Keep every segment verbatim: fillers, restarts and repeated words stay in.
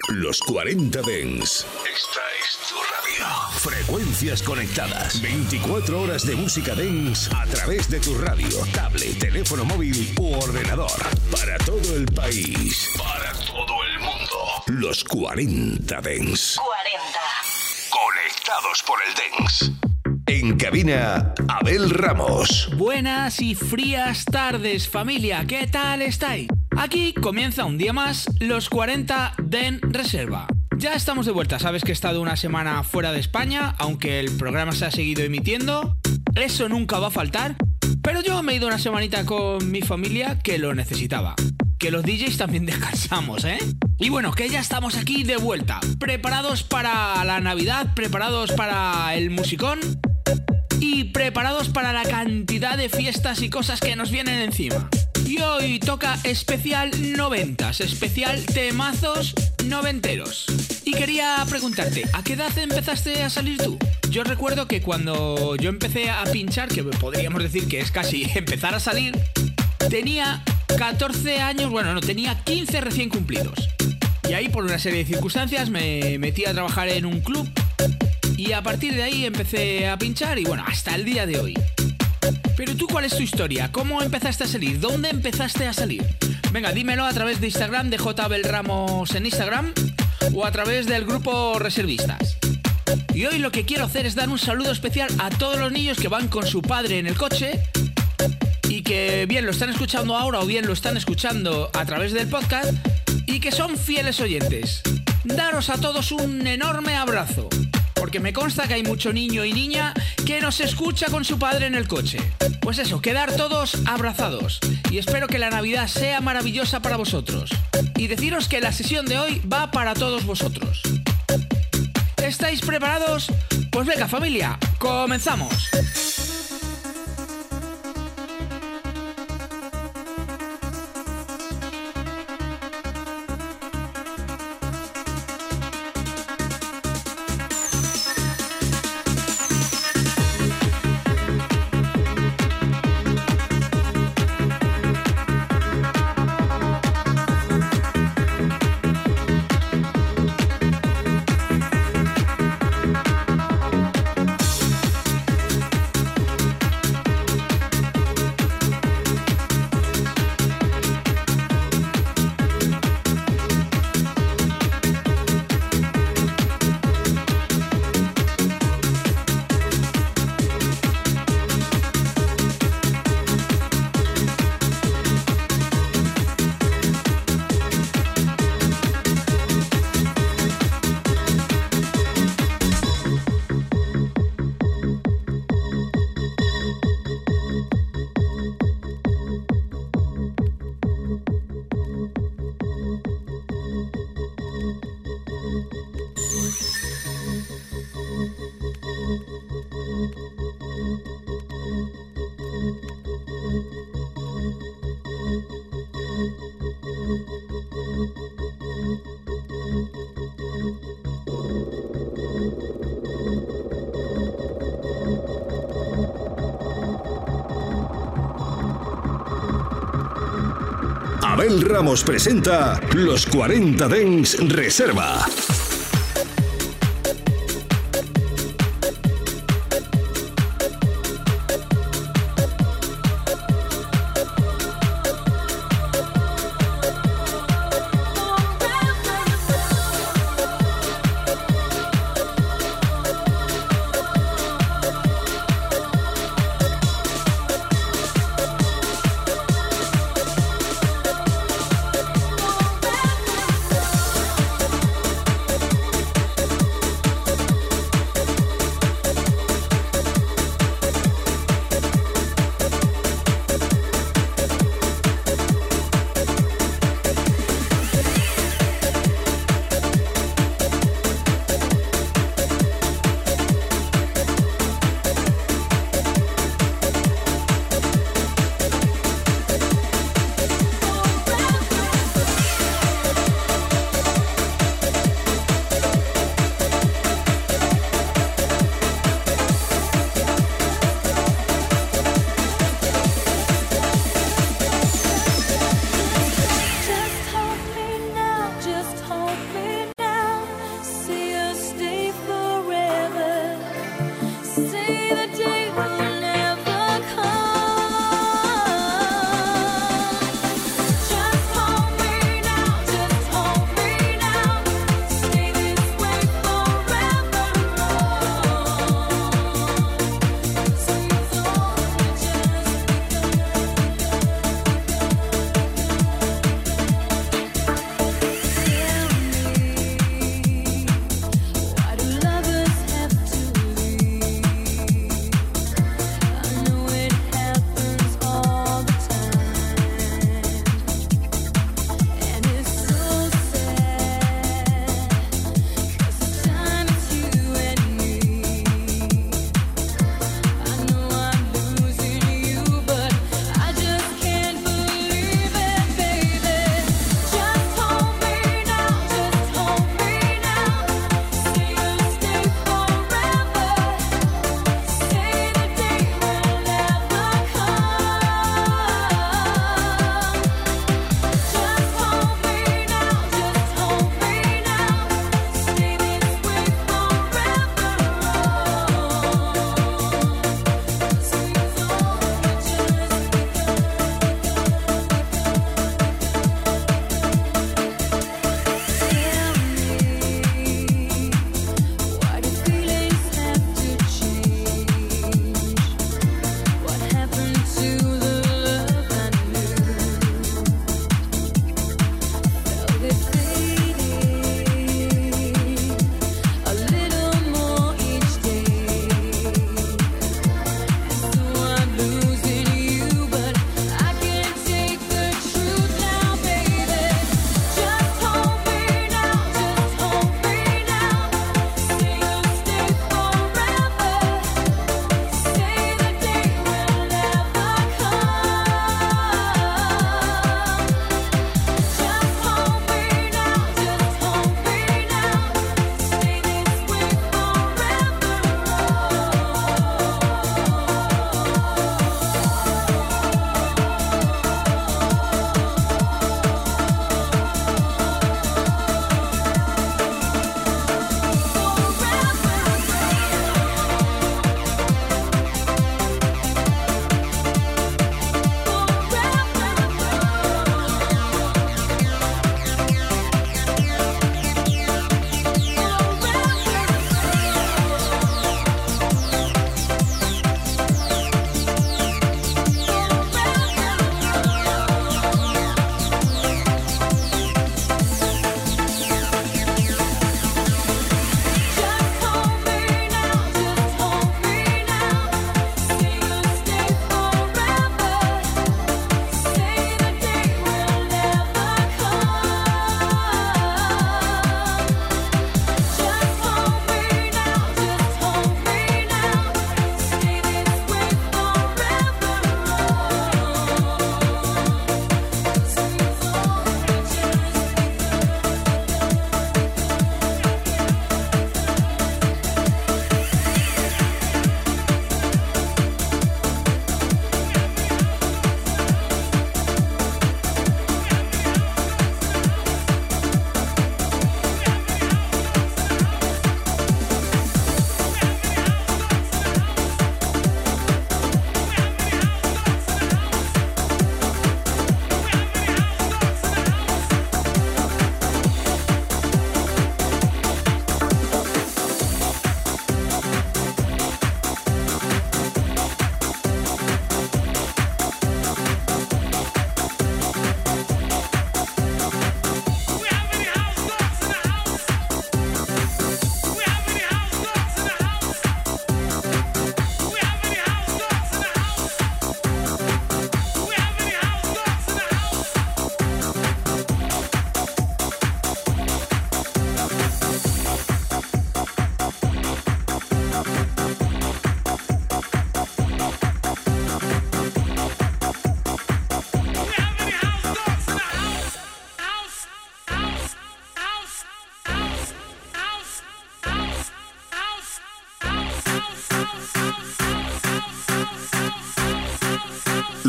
Los cuarenta Dance. Esta es tu radio. Frecuencias conectadas. veinticuatro horas de música dance a través de tu radio, tablet, teléfono móvil u ordenador. Para todo el país. Para todo el mundo. Los cuarenta Dance. cuarenta. Conectados por el dance. En cabina, Abel Ramos. Buenas y frías tardes, familia. ¿Qué tal estáis? Aquí comienza un día más los cuarenta Den Reserva. Ya estamos de vuelta, sabes que he estado una semana fuera de España, aunque el programa se ha seguido emitiendo. Eso nunca va a faltar. Pero yo me he ido una semanita con mi familia que lo necesitaba. Que los D Js también descansamos, ¿eh? Y bueno, que ya estamos aquí de vuelta. Preparados para la Navidad, preparados para el musicón y preparados para la cantidad de fiestas y cosas que nos vienen encima. Y hoy toca especial noventas, especial temazos noventeros. Y quería preguntarte, ¿a qué edad empezaste a salir tú? Yo recuerdo que cuando yo empecé a pinchar, que podríamos decir que es casi empezar a salir, tenía catorce años, bueno, no, tenía quince recién cumplidos. Y ahí por una serie de circunstancias me metí a trabajar en un club y a partir de ahí empecé a pinchar y bueno, hasta el día de hoy. Pero tú, ¿cuál es tu historia? ¿Cómo empezaste a salir? ¿Dónde empezaste a salir? Venga, dímelo a través de Instagram, de J. Abel Ramos en Instagram o a través del grupo Reservistas. Y hoy lo que quiero hacer es dar un saludo especial a todos los niños que van con su padre en el coche y que bien lo están escuchando ahora o bien lo están escuchando a través del podcast y que son fieles oyentes. Daros a todos un enorme abrazo, porque me consta que hay mucho niño y niña que nos escucha con su padre en el coche. Pues eso, quedar todos abrazados. Y espero que la Navidad sea maravillosa para vosotros. Y deciros que la sesión de hoy va para todos vosotros. ¿Estáis preparados? Pues venga, familia, comenzamos. Abel Ramos presenta Los cuarenta Dance Reserva.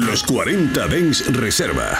Los cuarenta Dance Reserva.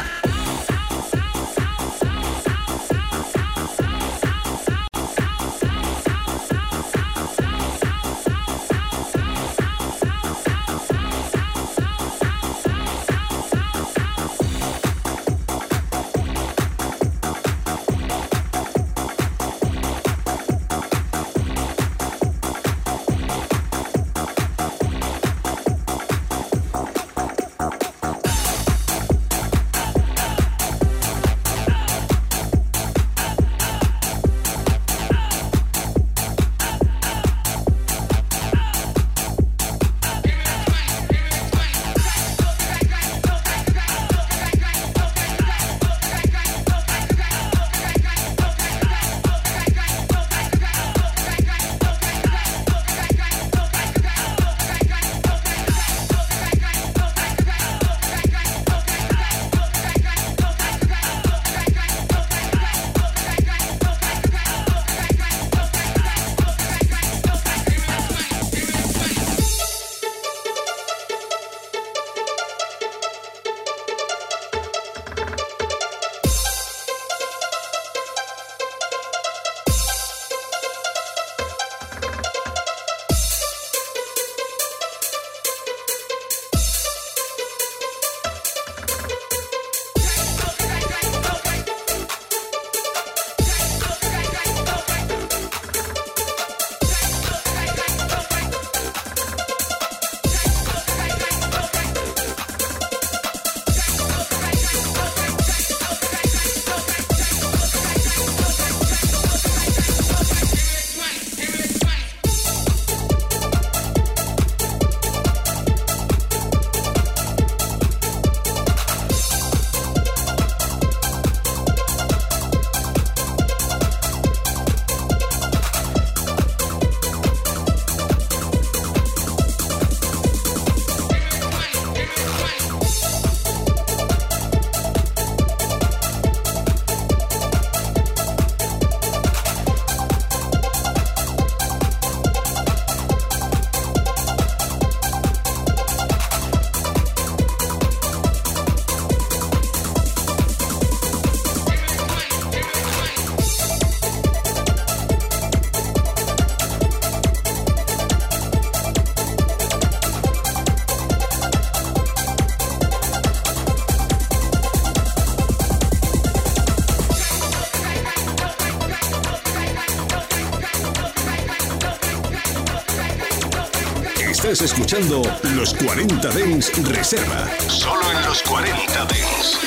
Estás escuchando Los cuarenta Dance Reserva. Solo en Los cuarenta Dance.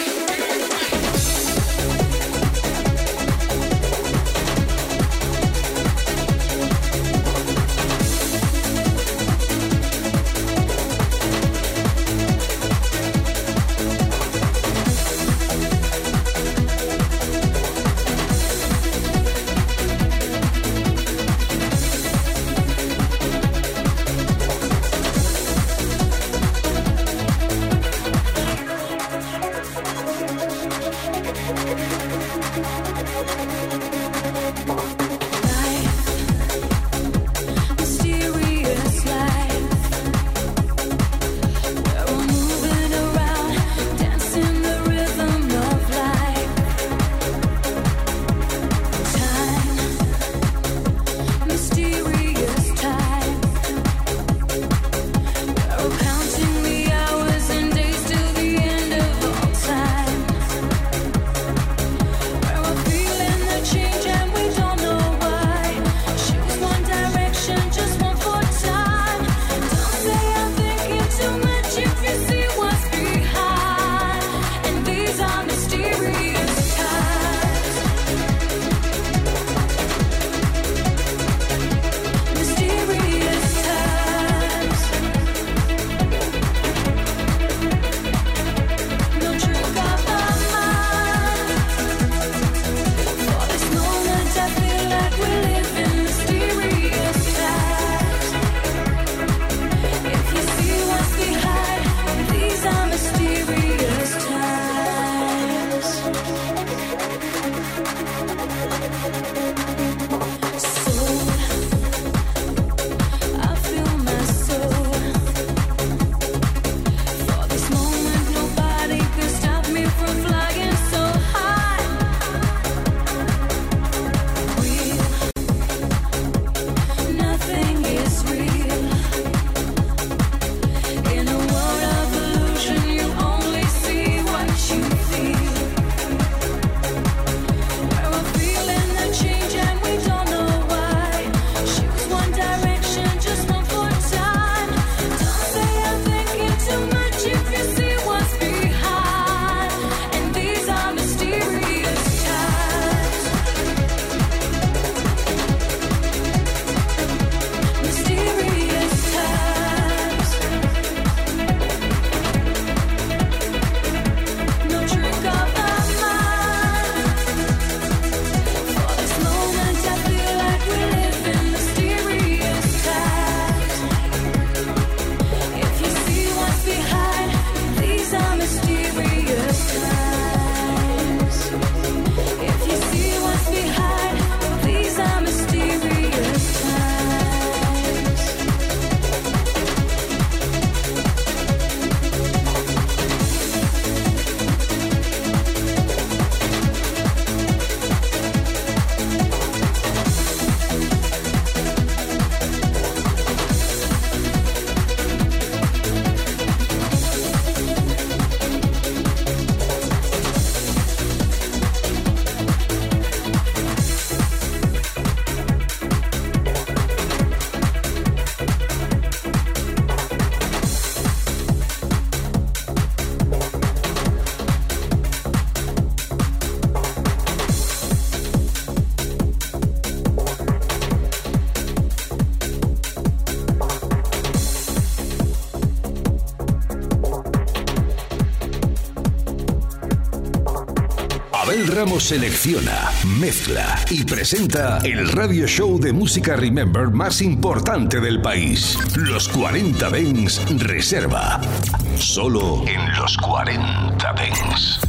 Ramos selecciona, mezcla y presenta el radio show de música Remember más importante del país. Los cuarenta Dance Reserva. Solo en los cuarenta Dance.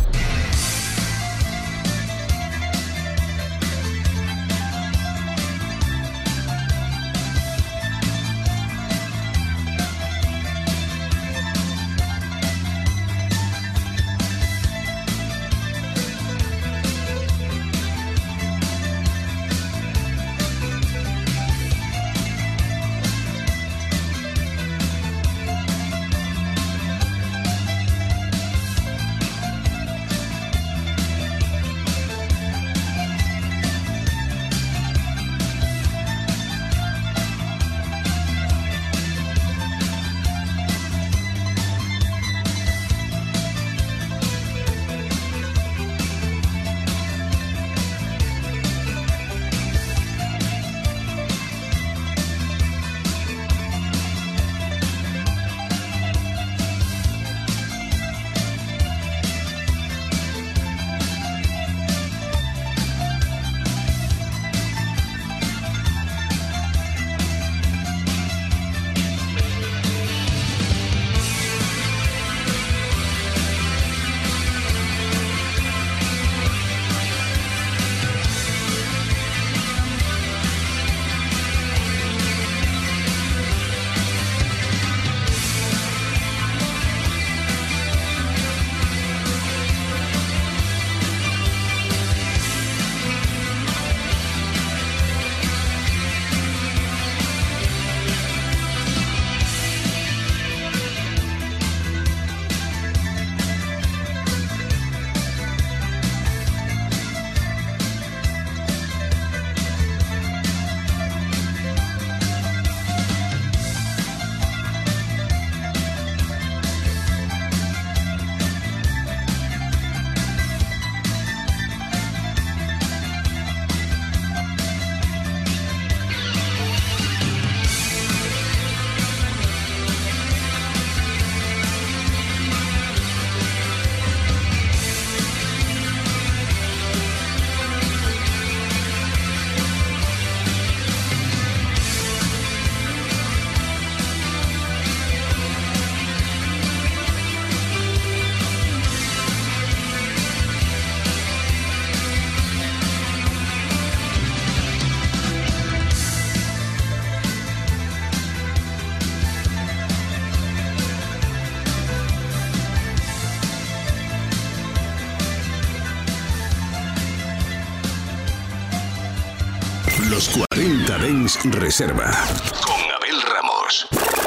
Los cuarenta Dance Reserva con Abel Ramos.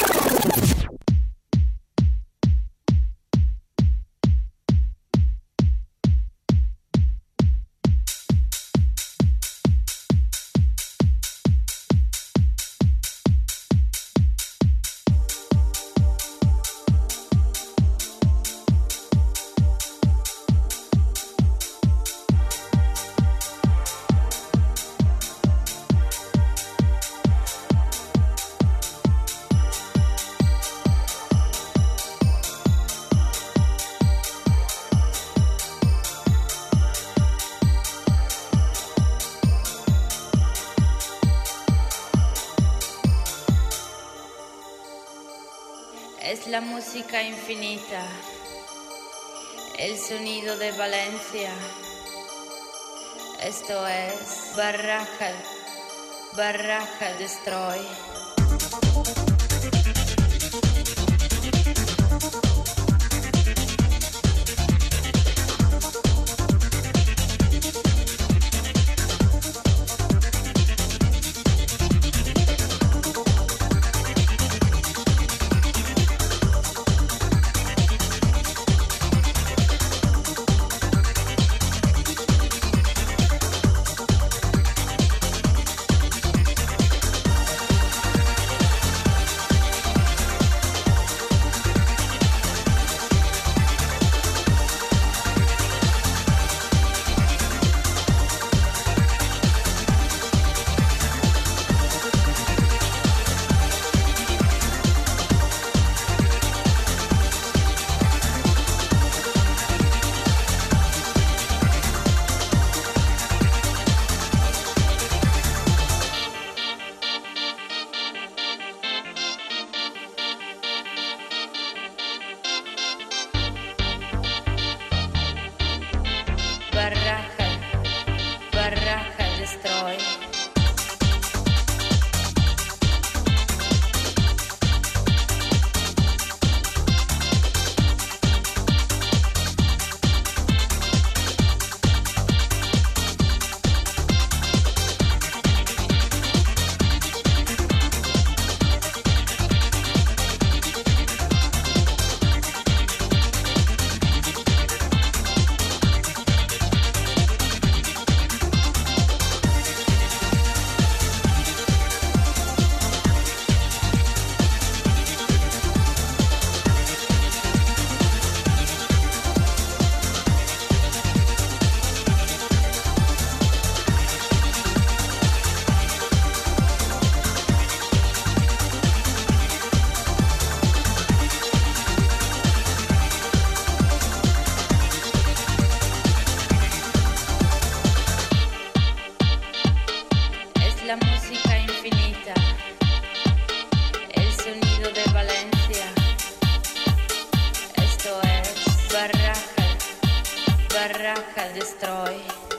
Es la música infinita, el sonido de Valencia. Esto es Barraca, Barraca Destroy. la música infinita, el sonido de Valencia. Esto es Barraca, Barraca Destroy.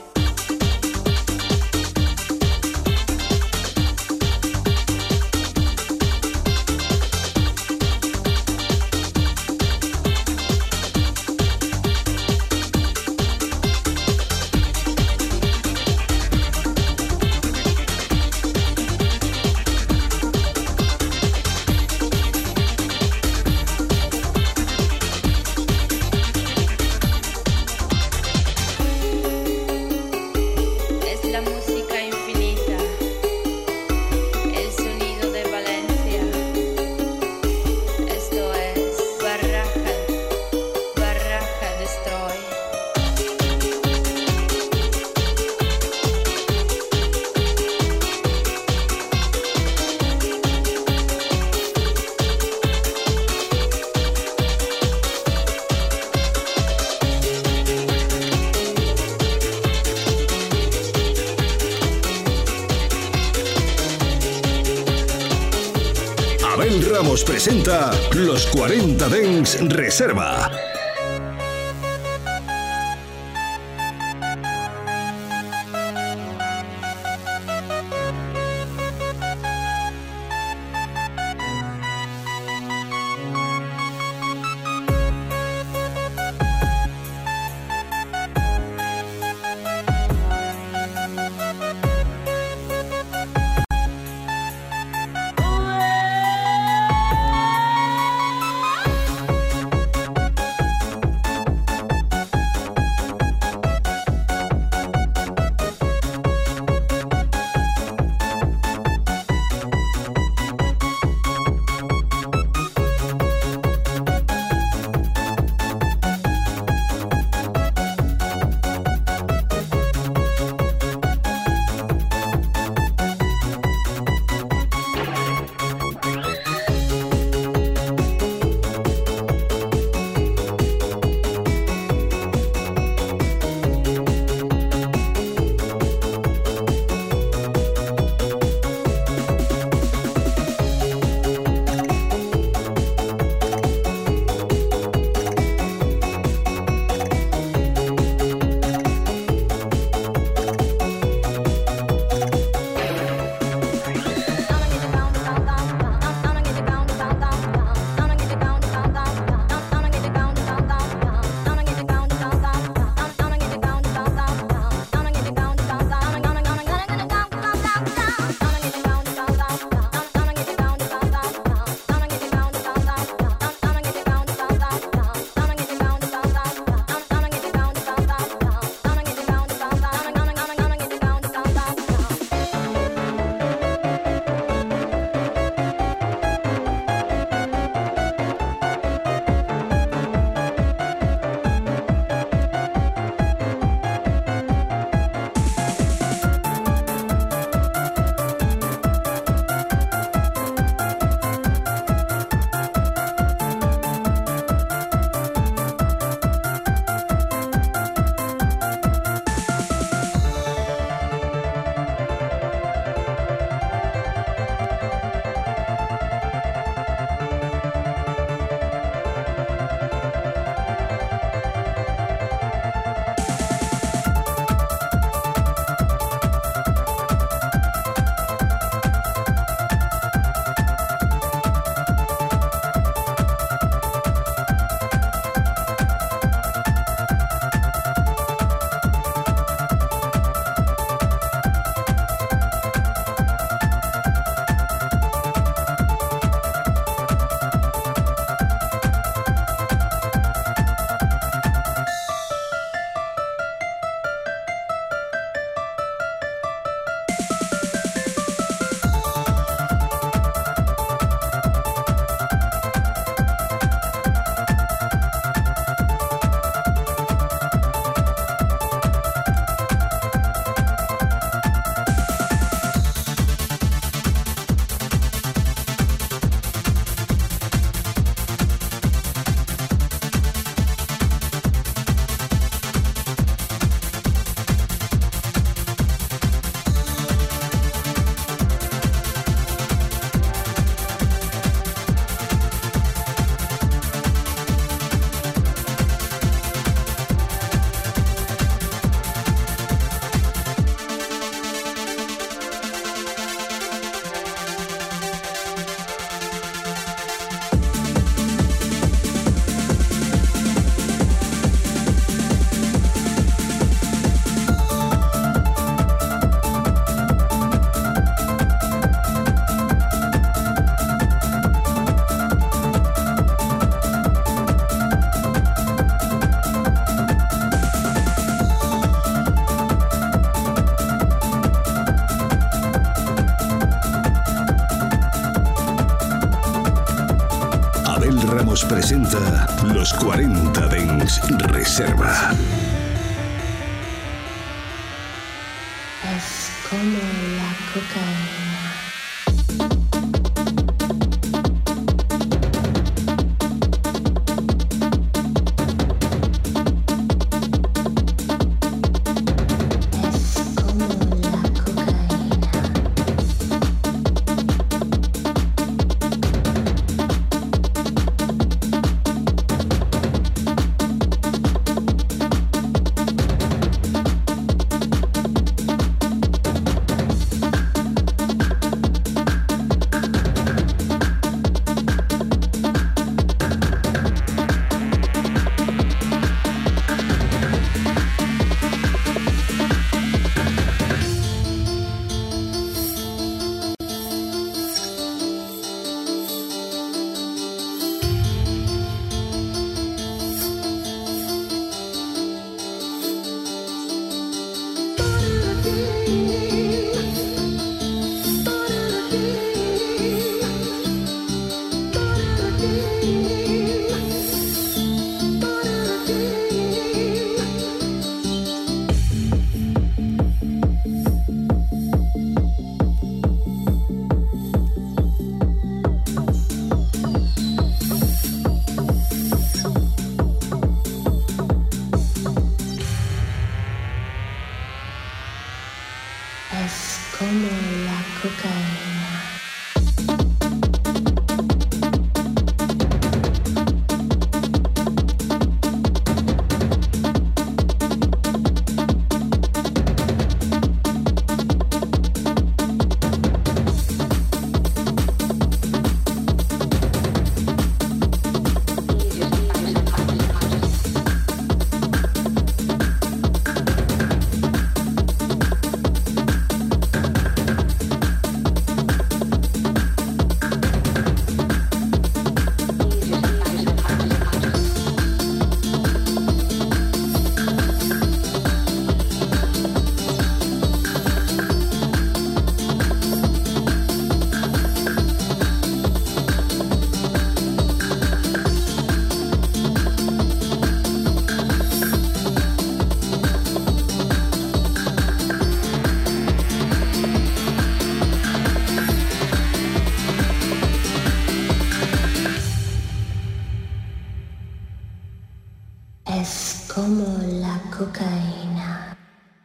Abel Ramos presenta Los cuarenta Dance Reserva. Records presenta Los cuarenta Dance Reserva. Es como la cocaína. Es como la cocaína.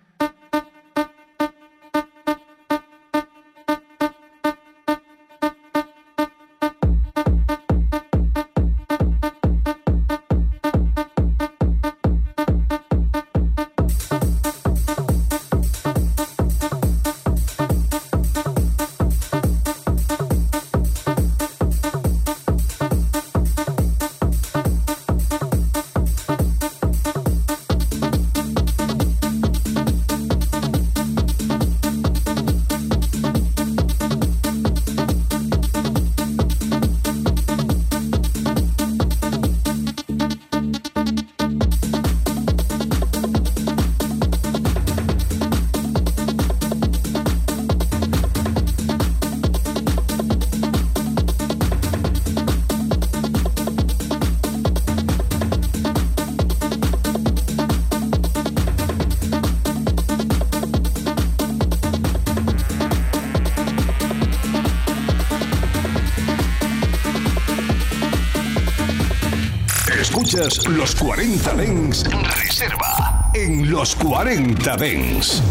Escuchas Los cuarenta Dance Reserva en Los cuarenta Dance.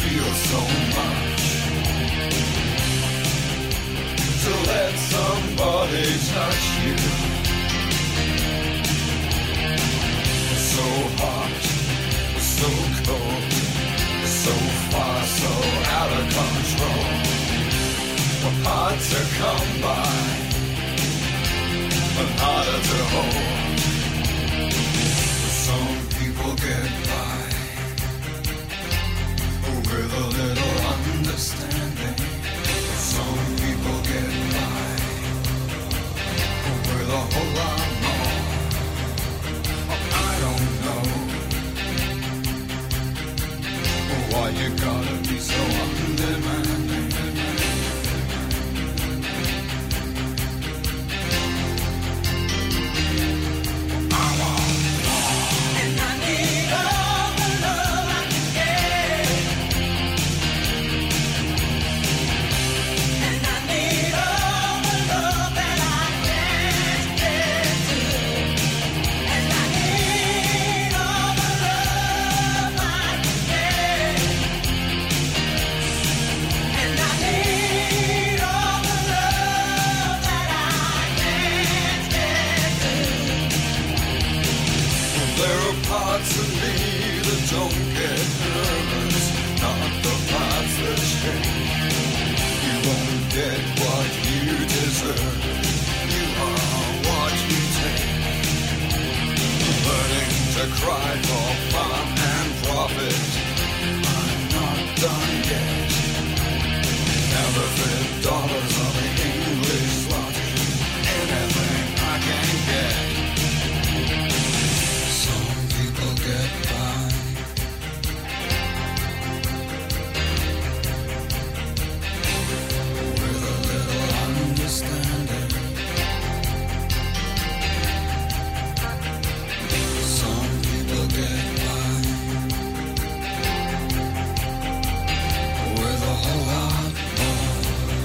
feel so much to let somebody touch you. So hot, so cold, so far, so out of control. Hard to come by, but harder to hold. Some people get by with a little understanding. Some people get by with a whole lot more. I don't know why you gotta be so undemanding. Cry for fun and profit. I'm not done yet. Never fit dollars on the English zloty. Anything I can get. Some people get by with a little understanding. Get by with a whole lot more.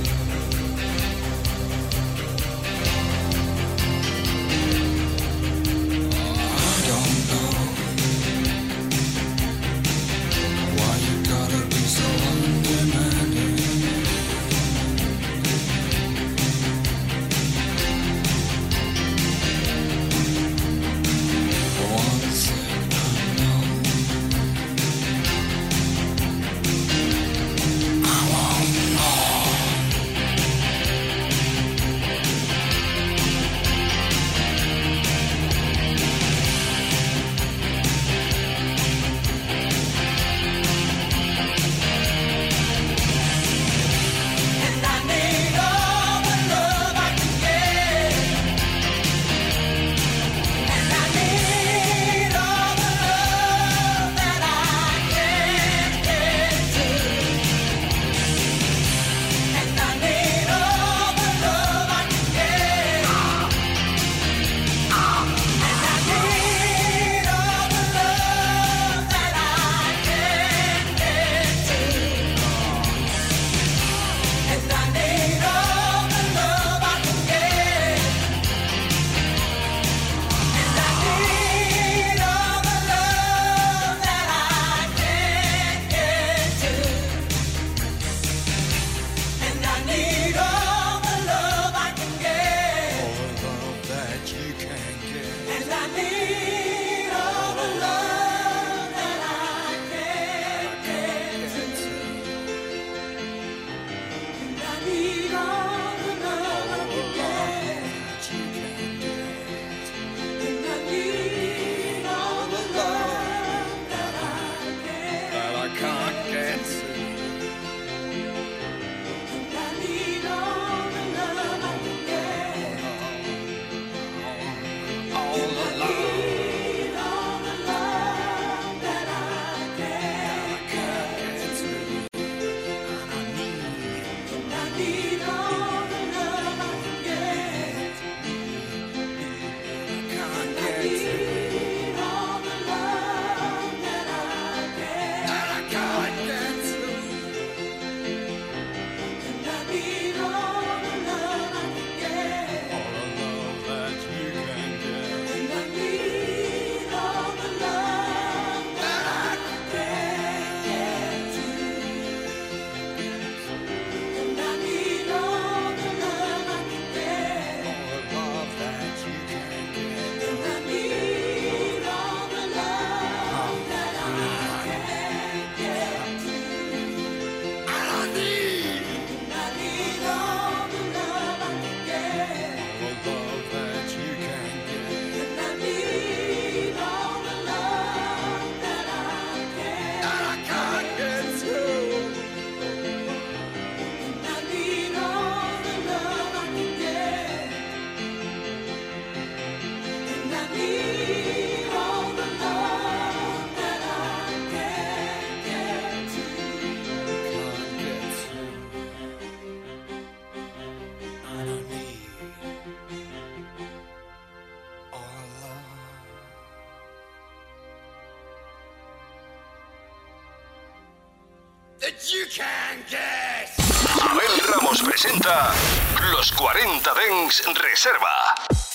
I don't know why you gotta be so undemanding. Once get to Abel Ramos presenta Los cuarenta Dance Reserva.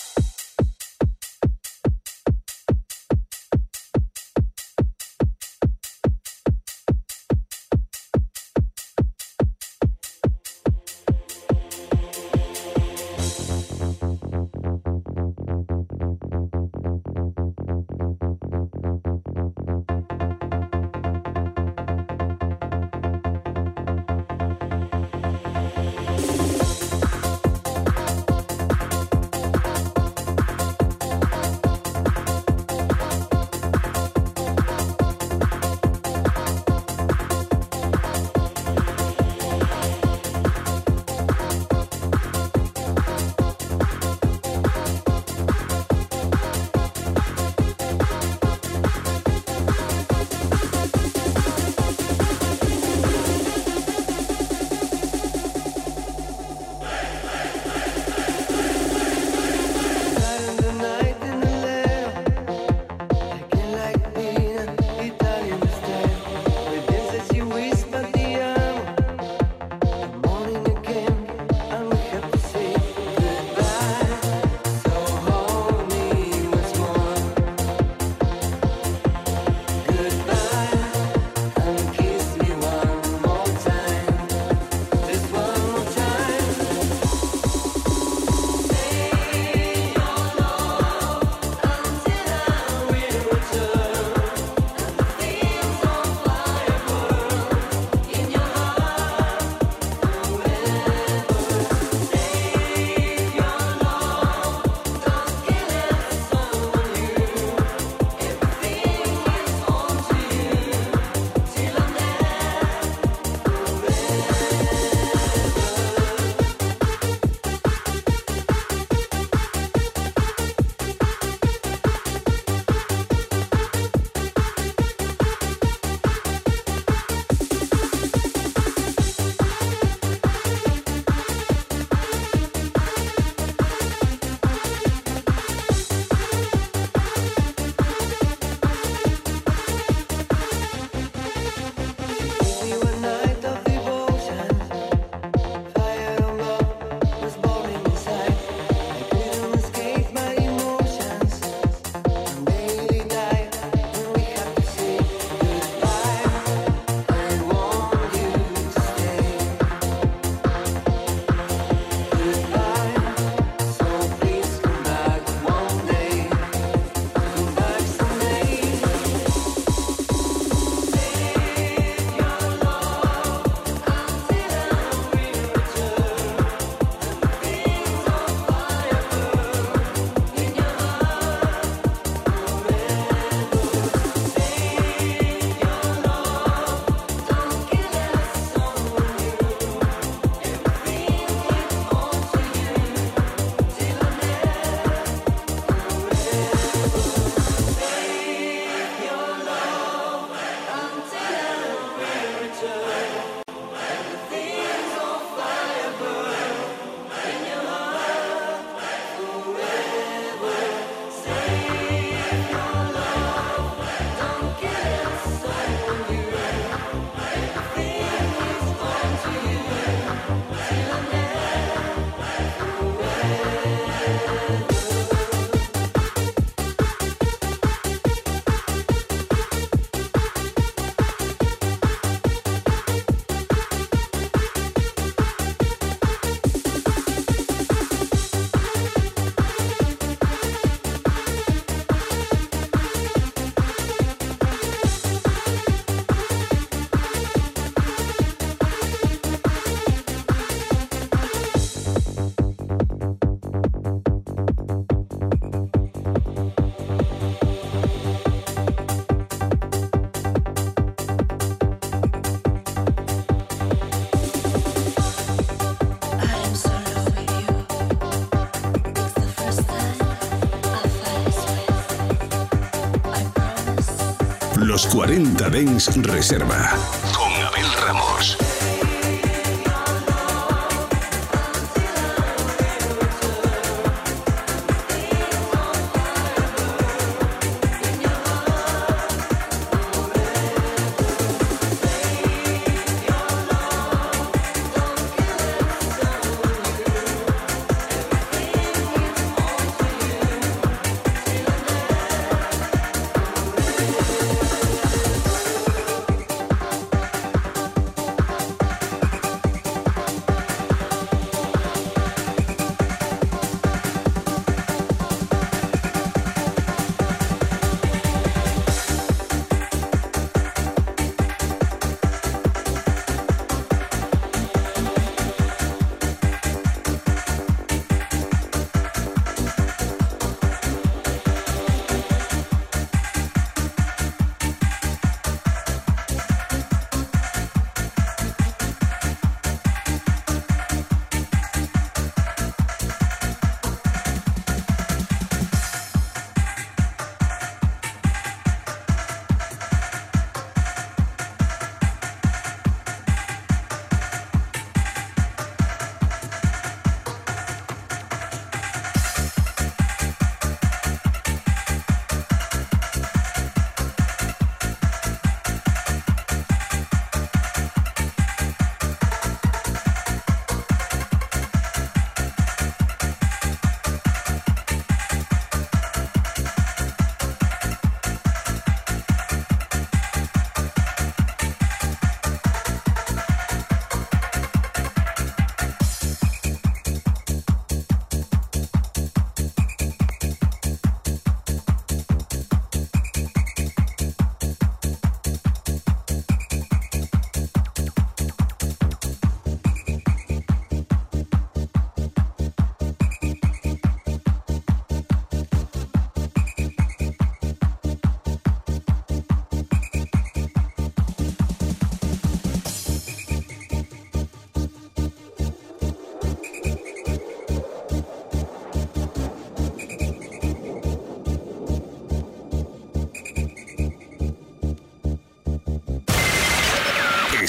Los cuarenta Dance Reserva con Abel Ramos.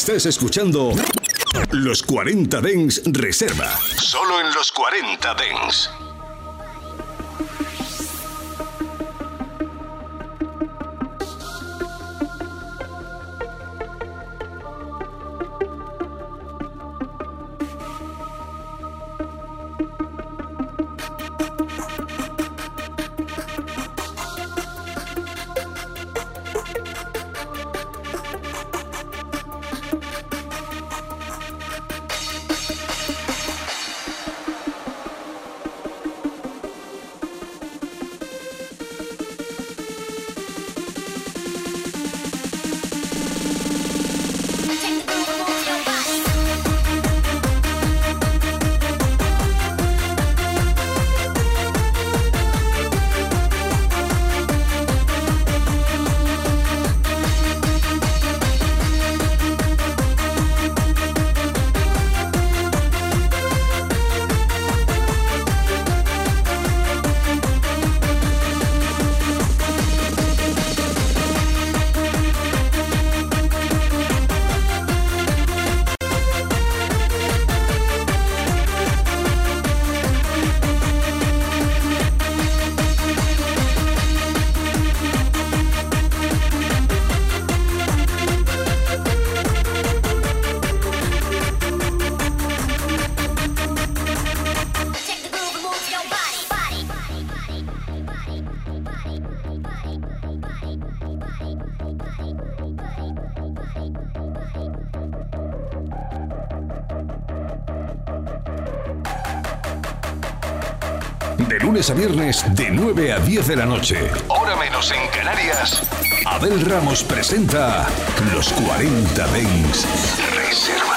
Estás escuchando Los cuarenta Dance Reserva. Solo en Los cuarenta Dance. De lunes a viernes, de nueve a diez de la noche. Hora menos en Canarias. Abel Ramos presenta Los cuarenta Dance Reserva.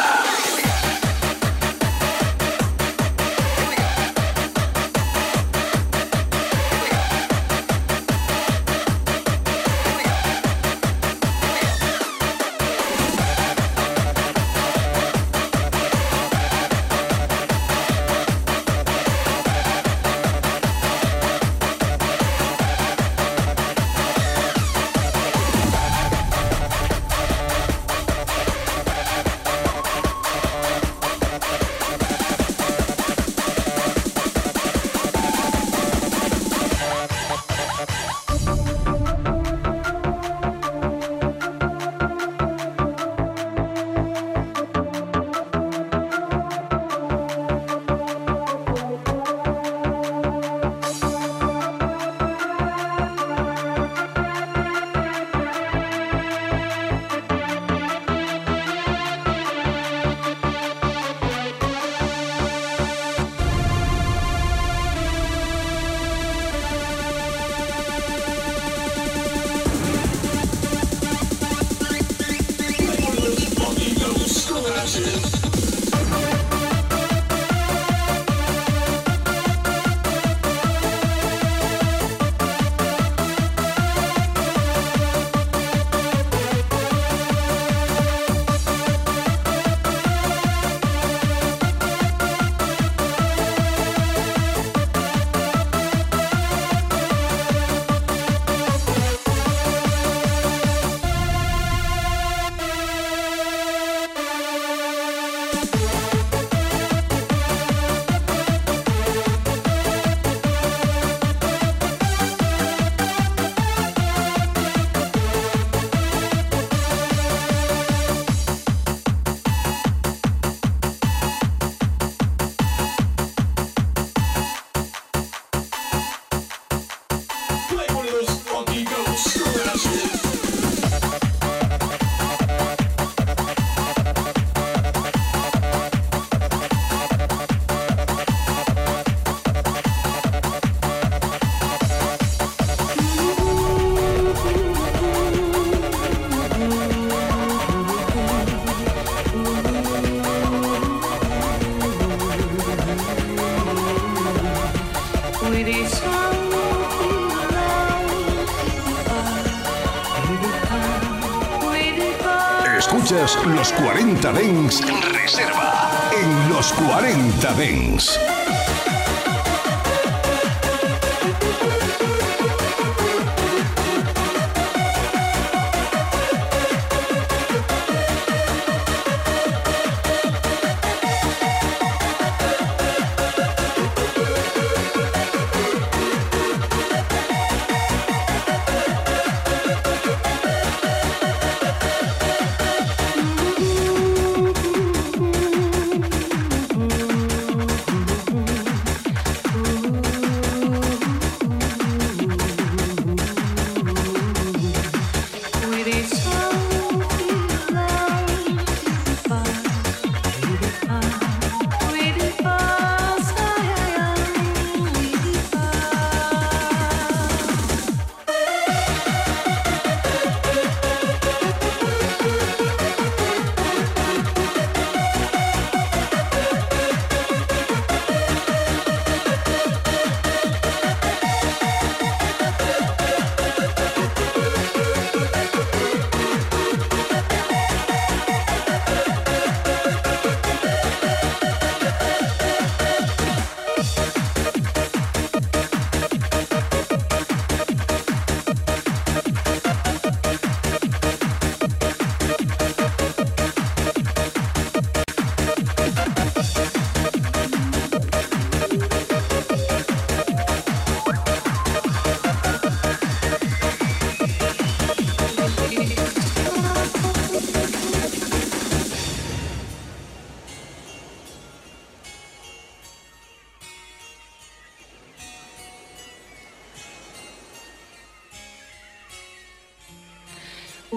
Escuchas Los cuarenta Dance Reserva en Los cuarenta Dance.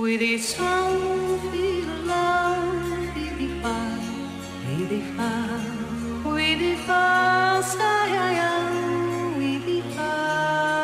with its own feel love, with the fire, with the fire, with the fire, with the fire.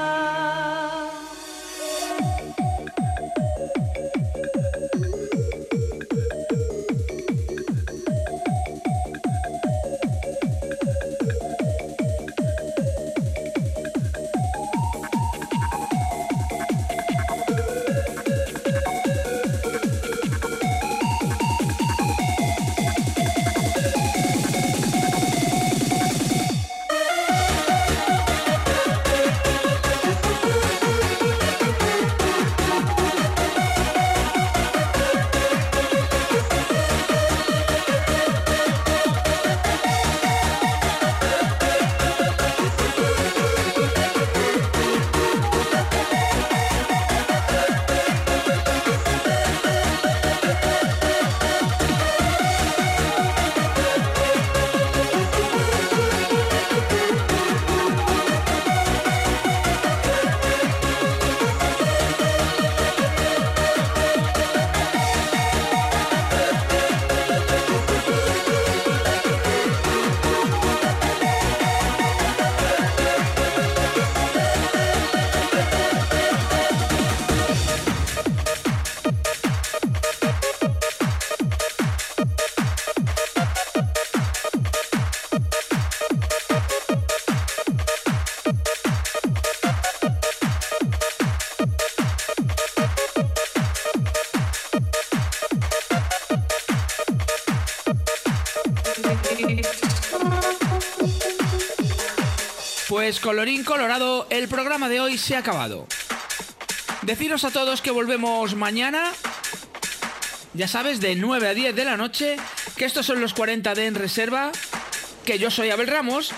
Pues colorín colorado, el programa de hoy se ha acabado. Deciros a todos que volvemos mañana, ya sabes, de nueve a diez de la noche, que estos son los cuarenta de En Reserva, que yo soy Abel Ramos.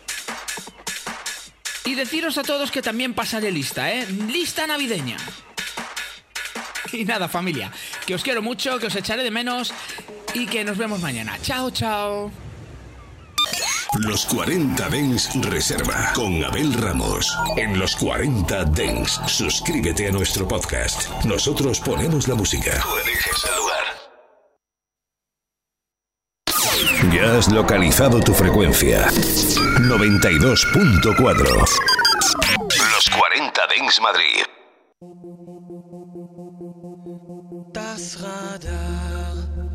Y deciros a todos que también pasaré lista, ¿eh? Lista navideña. Y nada, familia, que os quiero mucho, que os echaré de menos y que nos vemos mañana. Chao, chao. Los cuarenta Dance Reserva con Abel Ramos. En Los cuarenta Dance, suscríbete a nuestro podcast. Nosotros ponemos la música. Tú eliges el lugar. Ya has localizado tu frecuencia. noventa y dos punto cuatro. Los cuarenta Dance Madrid. Das Radar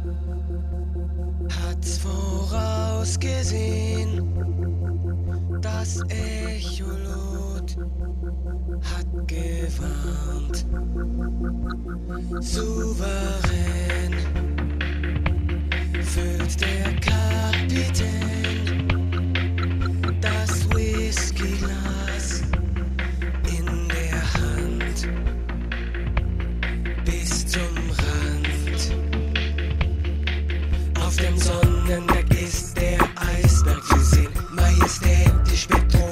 hat's vorausgesehen, das Echolot hat gewarnt, souverän füllt der Kapitän das Whiskyglas in der Hand bis zum Rand. Auf dem Sonnendeck ist der Eisberg zu sehen, majestätisch betrunken.